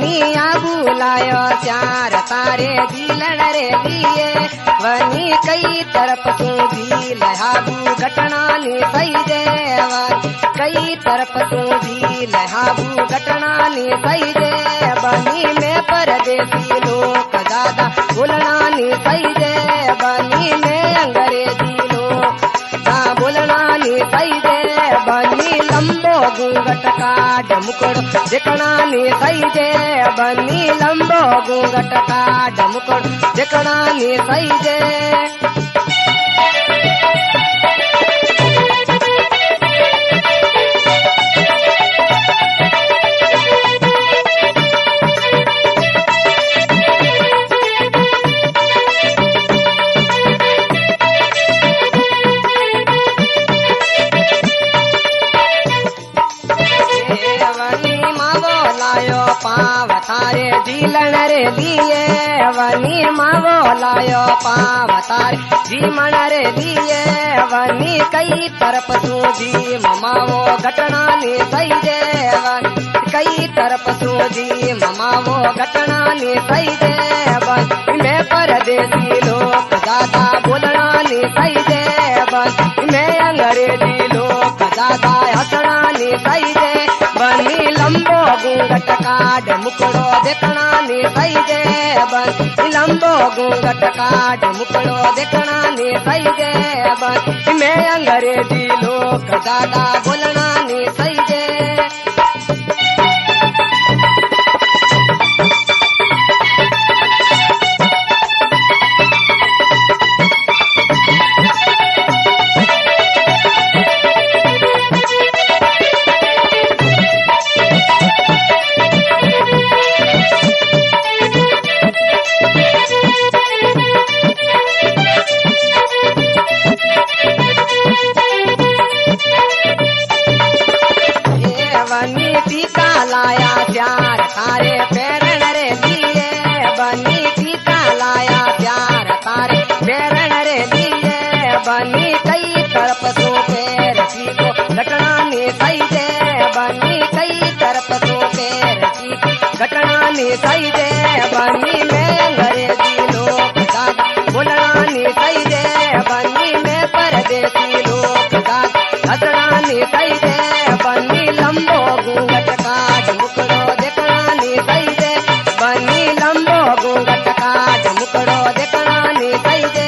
बनिया बुलायो चार तारे दिलन रे लिए वनी कई तरफ तू भी लहाबू घटना नी सही देवन कई तरफ तू भी लहाबू घटना नी सही दे बनी में परदेसी लोग ज्यादा बोलना नी सही दे बनी में अंग्रेजी लोग बोलना नी सही दे बनी लंबो घूंघट काट मुकड़ो देखना नी सही दे बनी लंबो घूंघट काट मुकड़ो देखना नी सही दे पाव तारे जीलन रे लिए वनी मावो लायो पाव तारे जीमन रे लिए वनी कई तरफ तू जी ममावो घटना नी सही देवन कई तरफ तू जी ममावो घटना नी सही देवन मैं परदेसी लोग ज्यादा बोलना नी सही देवन मैं अंग्रेजी लोग ज्यादा हंसना नी सही दे बनी लंबो घूंघट काट मुकड़ो देखना नी सही दे बन लंबो घूंघट काट मुकड़ो देखना नी सही दे बन मैं अंग्रेजी लोग ज्यादा बोलना नी सही दे बनी टीका लाया प्यार तारे पैरन रे लिए बनी टीका लाया प्यार तारे पैरन रे लिए बनी कई तरफ तो पैर को घटना नी सही दे बनी कई तरफ तो पैर की घटना नी सही दे बनी में अंग्रेजी लोग ज्यादा बोलना नी सही दे बनी में परदेसी लोग ज्यादा हंसना नी सही दे बनी लंबो घूंघट काट मुकड़ो देखना नी सही दे बनी लंबो घूंघट काट मुकड़ो देखना नी सही दे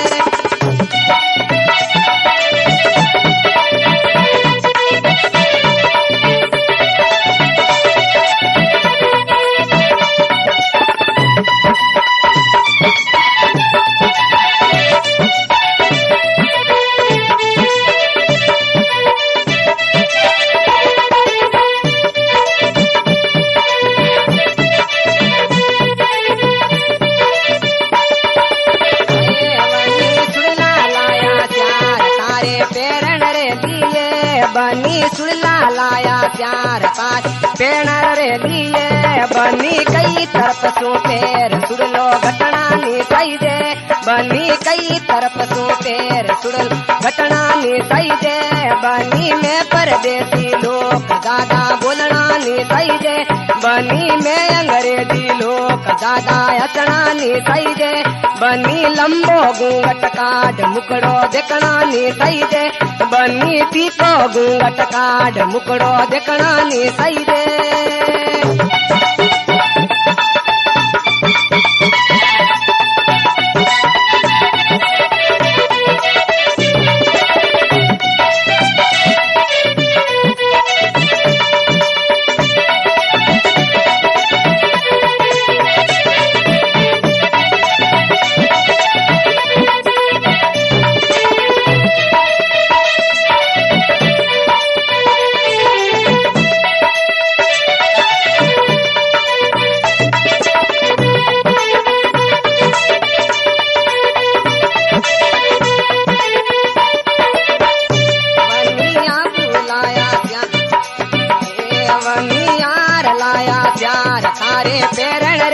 बनी सुड़ला लाया प्यार पार पेड़ रे लिए बनी कई तरफ सो पैर सुड़लो घटना नी सही दे बनी कई तरफ सो पैर सुड़लो घटना नी सही दे बनी में परदेसी लोग ज्यादा बोलना नी सही दे बनी में अंग्रेजी लोग ज्यादा हंसना नी सही दे बनी लंबो घूंघट काट मुकड़ो देखना नी सही दे बनी पीको घूंघट काट मुकड़ो देखना नी सही दे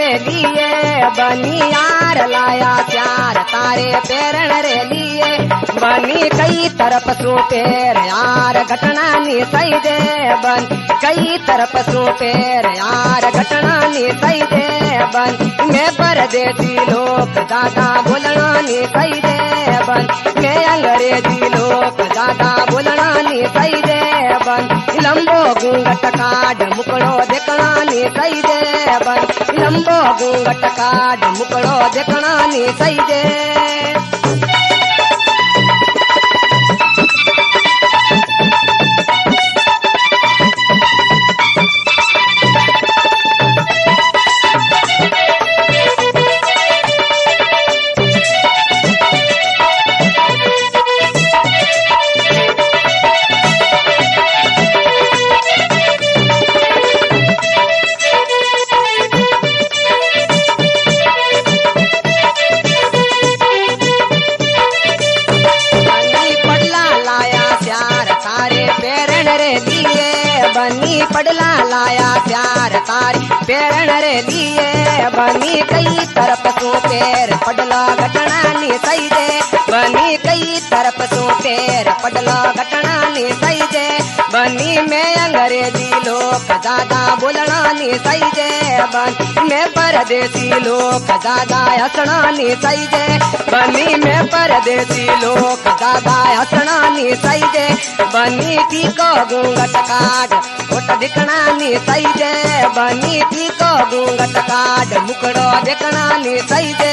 बनियार लाया प्यार तारे पैरण रे लिए बनी कई तरफ सो पेर यार घटना नी सही दे बन कई तरफ सो पेर यार घटना नी सही दे बन मैं परदेसी लोग ज्यादा बोलना नी सही दे बन मैं अंग्रेजी लोग ज्यादा बोलना नी सही दे बन लंबो घूंघट काड मुकड़ो देखना नी सही दे बन लंबो घूंघट काड मुकड़ो देखना नी सही दे बनी पड़ला लाया प्यार तारी पेरण रे लिए बनी कई तरफ सो पेर पड़ला घटना नी सही दे बनी कई तरफ सो पेर पड़ला घटना नी सही दे बनी मैं अंग्रेजी लोग ज्यादा बोलना नी सही दे बनी मैं परदेसी लोग ज्यादा हंसना नी सही दे बनी मैं परदेसी लोग ज्यादा हंसना नी सही दे बनी टीको घूंघट काड फोट दिखना नी सही दे बनी टीको घूंघट काड मुकड़ो देखना नी सही दे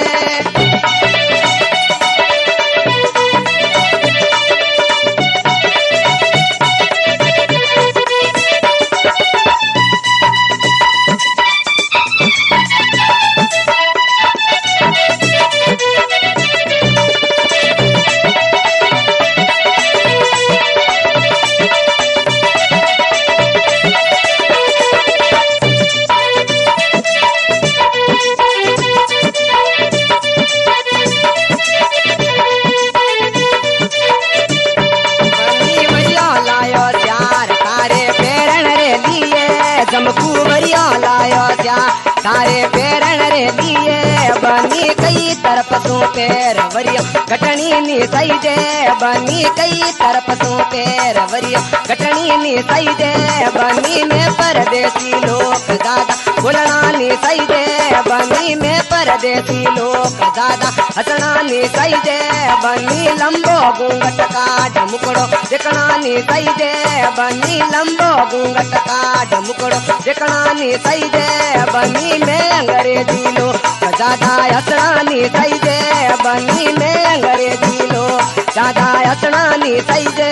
कुवरिया लायो जा तारे पेरण रे लिए बनी कई तरफ सो पेर वरिया घटनी नी सही दे बनी कई तरफ सो पेर वरिया घटनी नी सही दे बनी में परदेसी लोग ज्यादा बोलना नी सही दे बनी में परदेसी लोग ज्यादा हंसना नी सही दे बनी लंबो घूंघट काड मुकड़ो देखना नी सही दे बनी लंबो घूंघट काड मुकड़ो देखना नी सही दे बनी में अंग्रेजी लोग ज्यादा हंसना नी सही दे बनी में अंग्रेजी लोग ज्यादा हंसना नी सही दे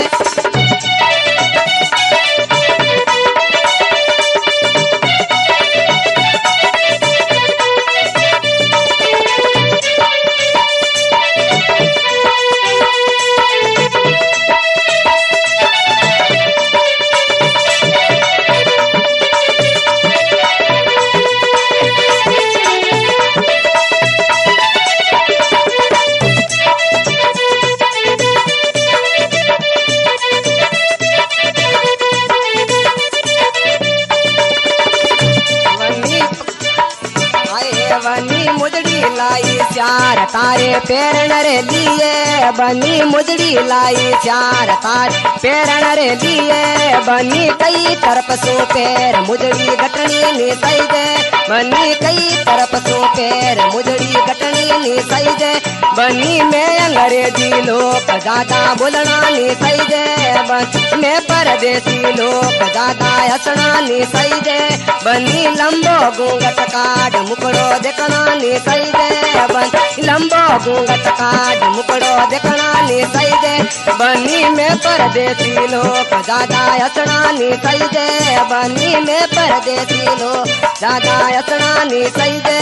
बनी मुजड़ी लाई चार तारे पेरण रे लिए बनी मुजड़ी लाई चार तारे पेरण रे लिए बनी कई तरफ सो पेर मुजड़ी घटनी नी सही दे बनी कई तरफ सो पेर मुजड़ी घटनी नी सही दे बनी में अंग्रेजी लोग ज्यादा बोलना नी सही दे बनी में परदेसी लोग ज्यादा हंसना नी सही दे बनी लंबो घूंघट काड मुकड़ो देखना नी सही दे बनी लंबो घूंघट काड मुकड़ो देखना नी सही दे बनी में परदेसी लोग ज्यादा हंसना नी सही दे बनी में परदेसी लोग ज्यादा हंसना नी सही दे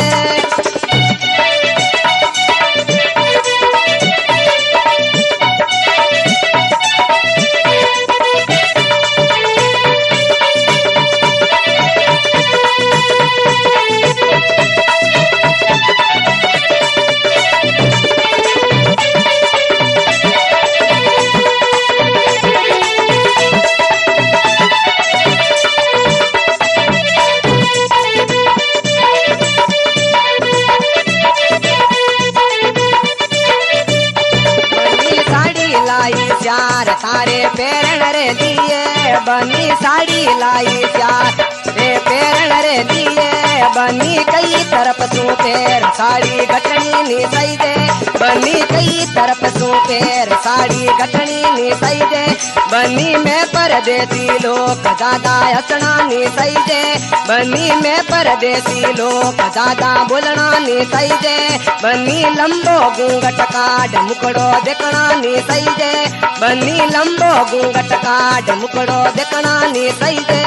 चार थारे पेरण रे लिए बनी साड़ी लाई चार रे पेरण रे लिए बनी कई तरफ तू पेर साड़ी घटनी नी सही दे बनी कई तरफ तू पेर साड़ी घटनी नी सही दे बनी में परदेसी लोग ज्यादा हंसना नी सही दे बनी में परदेसी लोग ज्यादा बोलना नी सही दे बनी लंबो घूंघट काट मुकड़ो देखना नी सही दे बनी लंबो घूंघट काट मुकड़ो देखना नी सही दे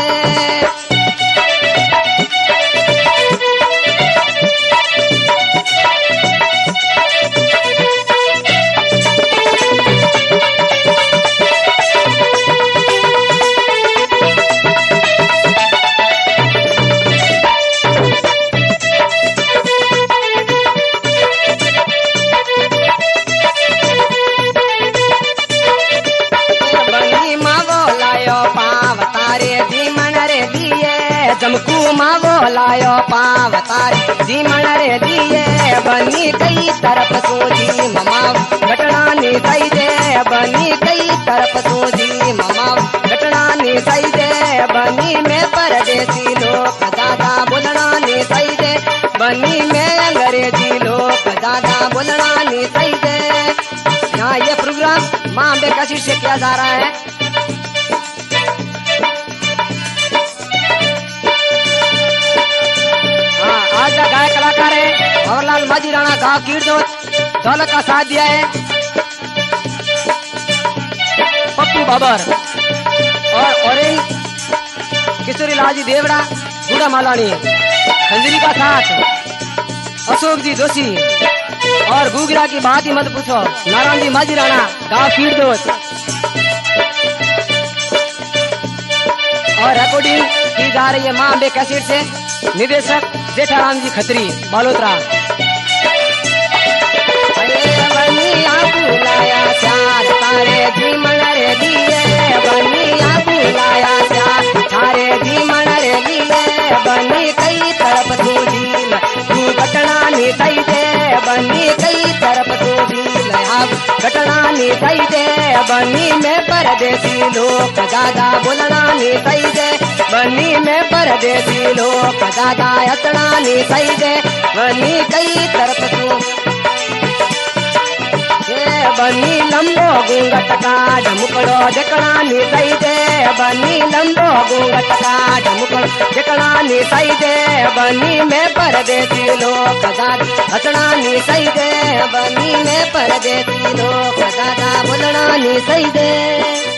जमकू मावो लायो पाव तारी जीमण रे दिए बनी कई तरफ सूझी ममा घटना नी सही दे बनी कई तरफ सूझी ममा घटना नी सही दे बनी में परदेसी लोग ज्यादा बोलना नी सही दे बनी में अंग्रेजी लोग ज्यादा बोलना नी सही दे। यहाँ ये प्रोग्राम माँ अम्बे कशिश से किया जा रहा है। आज का गायक कलाकार है भंवरलाल माझी राणा गांव कीर्तोत ढोलक का साथ दिया है पप्पू बाबर और ऑरेंज किशोरी लाल देवड़ा बूढ़ा मालानी खंजरी का साथ अशोक जी जोशी और गुगरा की बात ही मत पूछो नारायण जी माझी राणा गांव कीर्तोत और रिकॉर्डिंग की जा रही है माँ अम्बे कैसेट से निदेशक जेठाराम जी खत्री बालोतरा। बनिया बुलाया चार तारे जीमण रे दिए बनिया बुलाया चार तारे जीमण रे दिए बनी कई तरफ तू झील तू घटना नी सही दे बनी कई तरफ तू झील घटना नी सही दे बनी में परदेसी लोग ज्यादा बोलना नी सही दे बनी में परदेसी लोग ज्यादा हंसना नी सही दे बनी कई तरफ तू बनी लंबो घूंघट काट मुकड़ो देखना नी सही दे बनी लंबो घूंघट काट मुकड़ो देखना नी सही दे बनी में परदेसी लोग ज्यादा हंसना नी सही दे बनी में परदेसी लोग ज्यादा बोलना नी सही दे।